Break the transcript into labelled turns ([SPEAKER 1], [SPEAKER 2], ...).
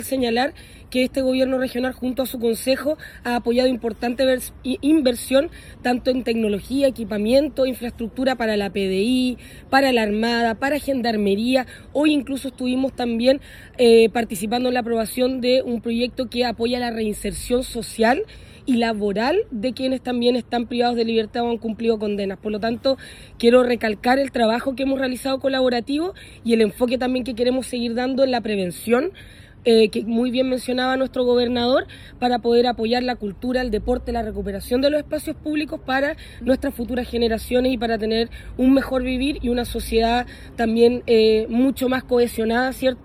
[SPEAKER 1] Señalar que este gobierno regional junto a su consejo ha apoyado importante inversión tanto en tecnología, equipamiento, infraestructura para la PDI, para la Armada, para Gendarmería. Hoy incluso estuvimos también participando en la aprobación de un proyecto que apoya la reinserción social y laboral de quienes también están privados de libertad o han cumplido condenas. Por lo tanto, quiero recalcar el trabajo que hemos realizado colaborativo y el enfoque también que queremos seguir dando en la prevención, que muy bien mencionaba nuestro gobernador, para poder apoyar la cultura, el deporte, la recuperación de los espacios públicos para nuestras futuras generaciones y para tener un mejor vivir y una sociedad también mucho más cohesionada, ¿cierto?